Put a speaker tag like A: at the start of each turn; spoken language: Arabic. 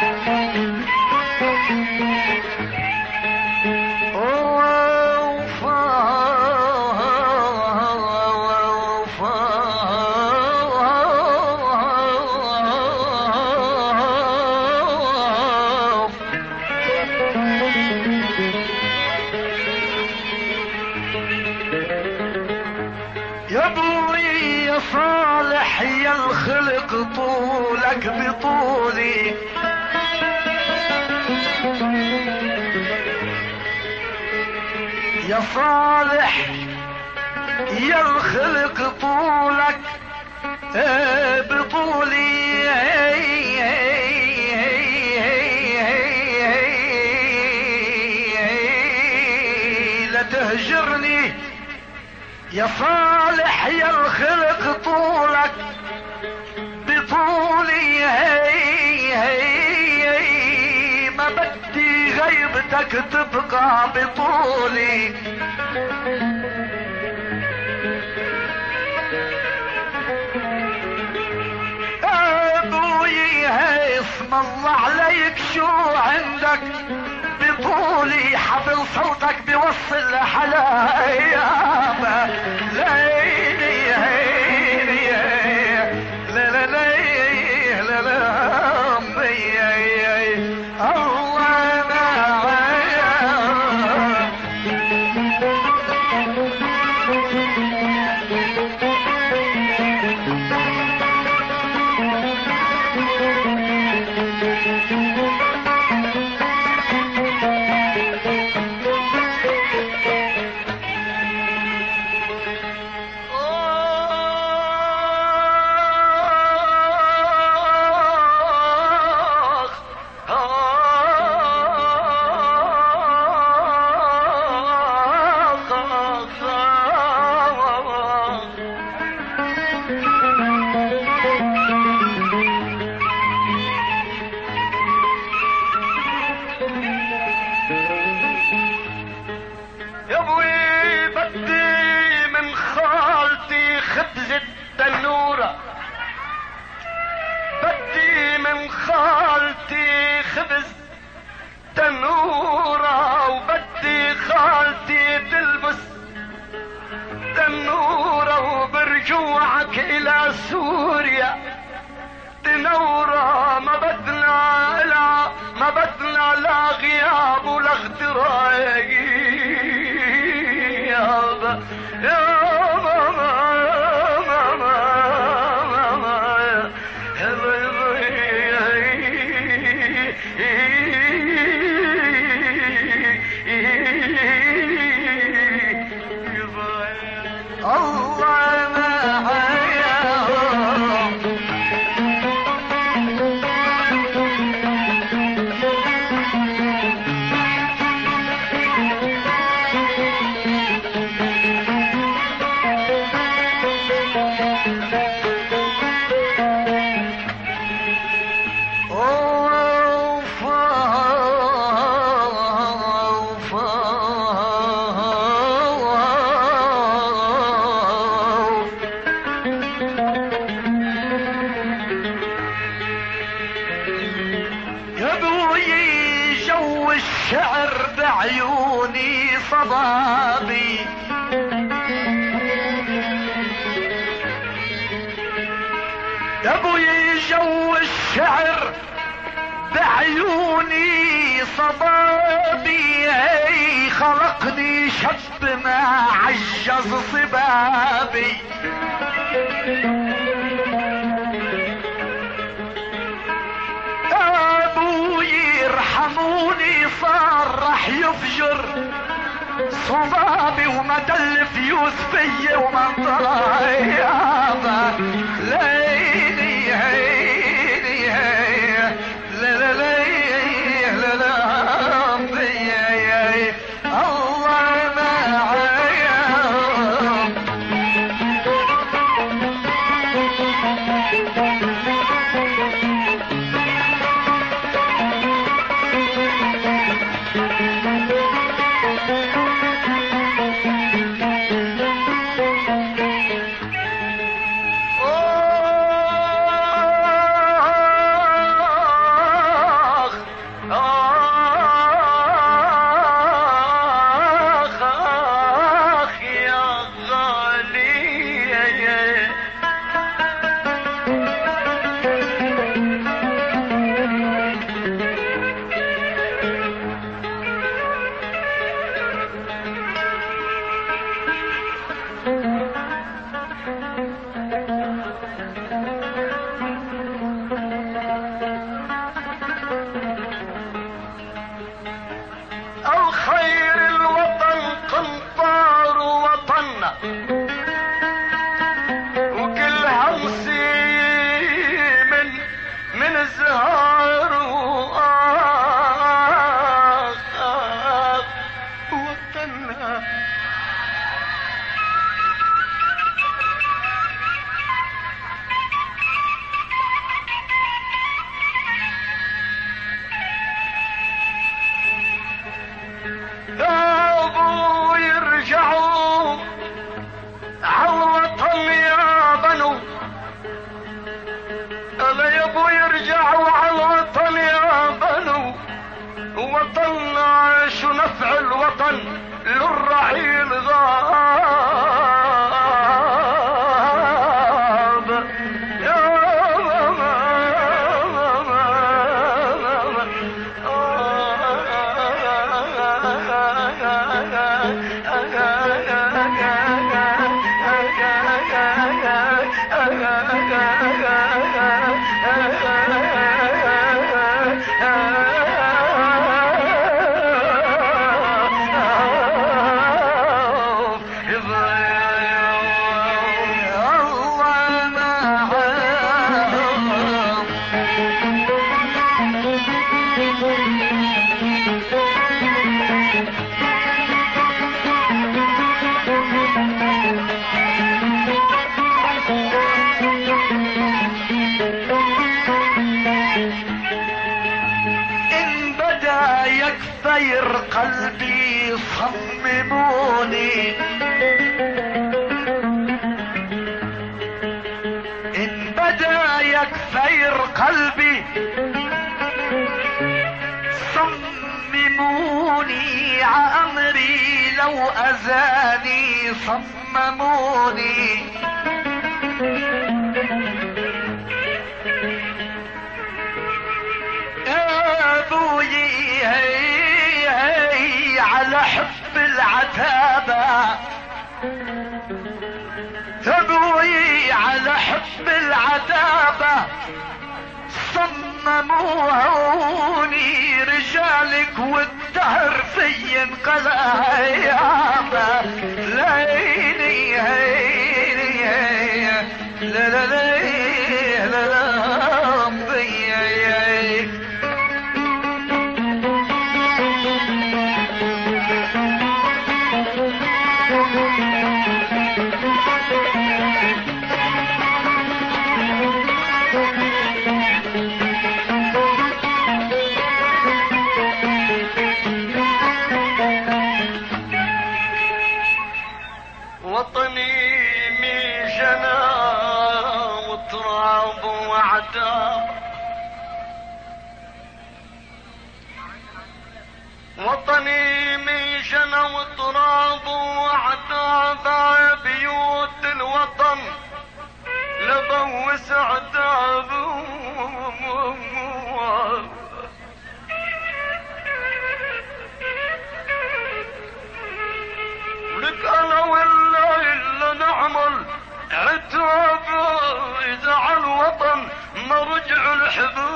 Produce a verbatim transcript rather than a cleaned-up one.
A: يا ابوي يا صالح يا الخلق طولك بطولي، يا صالح يا الخلق طولك بطولي، لا تهجرني يا صالح يا الخلق طولك بطولي، هي هي ما بدي غيبتك تبقى بطولي. ابوي هي اسم الله عليك شو عندك بطولي، حبل صوتك بيوصل لحلا ايام ليلي هيلي لا لا لا لا لا الله معايا. يا ابوي بدي من خالتي خبز التنورة، بدي من خالتي خبز تنورة، وبدي خالتي تلبس تنورة، وبرجوعك الى سوريا تنورة، ما بدنا لا ما بدنا لا غياب ولا اغتراب يا ماما ماما ماما الله معايا. يا ابوي جو الشعر بعيوني صبابي، يا ابوي جو الشعر بعيوني صبابي، هي خلقني شب ما عجز صبابي. ارحموني صار رح يفجر صبابي، ومدلف يوسفية ومنطرة يابا ليلي هيلي هي لا لا لا لا لا الله معايا. Oh الوطن للرحيل غاب. يا يكثر قلبي صمموني، إن بدا يكثر قلبي صمموني، عمري لو أذاني صمموني. يا ابوي هي هي على حب العتابة، ابوي على حب العتابة صمموني، رجالك والدهر في انقلع يابا. ليلي هيلي هي لا لا لا لا لا وطني من جنى وتراب وعدا، وطني من جنى وتراب وعدا، بيوت الوطن لبوس عتاب. لك انا ولا الا نعمل عتاب، اذا على الوطن ما رجع الحباب.